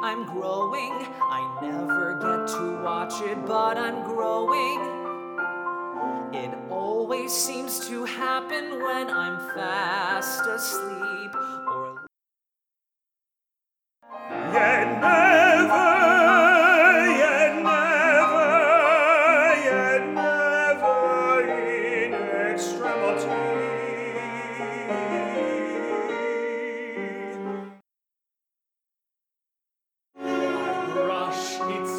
I'm growing. I never get to watch it, but I'm growing. It always seems to happen when I'm fast asleep or Yet never, in extremity. I brush its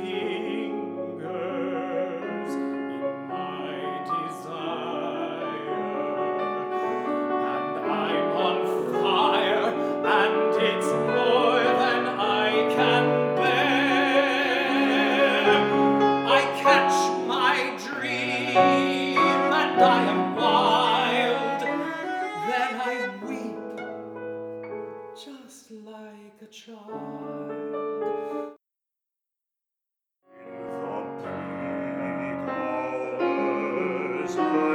fingers in my desire, and I'm on fire, and it's more than I can bear. I catch my dream, and I am wild. Then I weep, just like a child. In the bleak hours